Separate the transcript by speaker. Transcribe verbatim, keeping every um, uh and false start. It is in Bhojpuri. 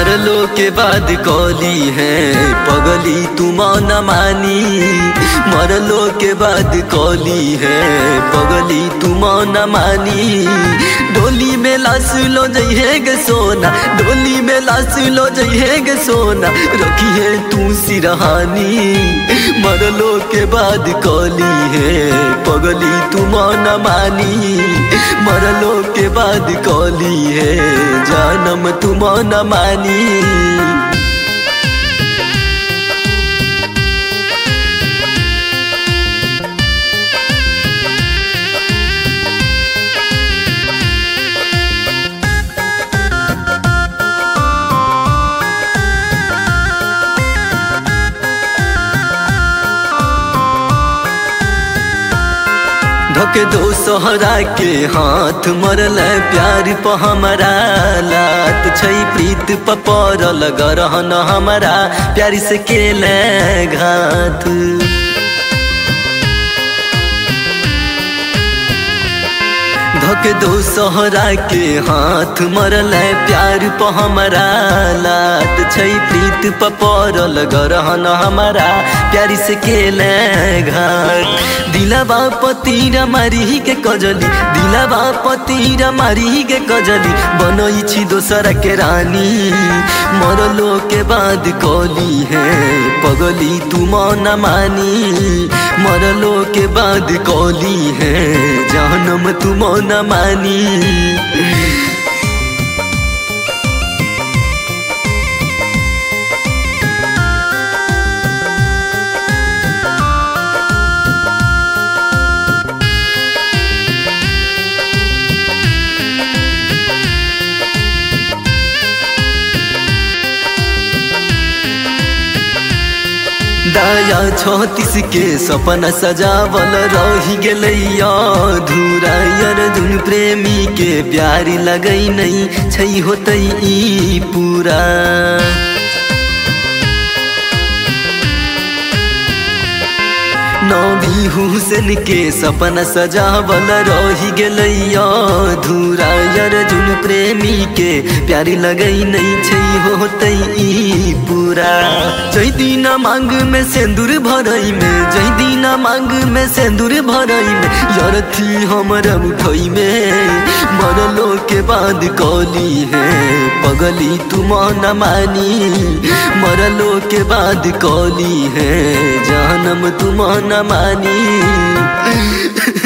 Speaker 1: मरलो के बाद कौली है पगली तुम न मानी। मरलो के बाद कौली है पगली तुम न मानी। डोली में लाश लो जइहे गे सोना, डोली में लाश लो जइहे गे सोना, रखिए तू सिरहानी। मरलो के बाद कौली है पगली तुम न मानी। मरलो के बाद कौली है जानम तुम न मानी। धोके दो सोहरा के हाथ मरल प्यार प हमारा लात छै प्रीत प पड़ल गरहन हमारा प्यार से केले घात। धोके दो सोहरा के हाथ मरल प्यार प हमारा लात छै प्रीत प पड़ल गरहन हमारा प्यार से केले घात। दिलवा पतीरा मारी के कजली, दिलवा पतीरा मारी के कजली, बनई छी दोसरा के रानी। मरलो के बाद कौली है पगली तुम न मानी। मरलो के बाद कौली है जानम तुम न मानी। दाया छत्तीस के सपना सजावल रही गेलैया अधूरा। अर्जुन प्रेमी के प्यारी लगई नहीं छै होतै ई पूरा। नबी हुसैन के सपना सजावल रही गेलैया अधूरा। अर्जुन प्रेमी के प्यारी लगई नहीं छै होतै ई पूरा। जय दीना मांग में सिंदूर भरई में, जय दीना मांग में सिंदूर भरई में, यार थी हमरा उठई में। मरलो के बाद कौली है पगली तुम न मानी। मरलो के बाद कौली है जानम तुम न मानी।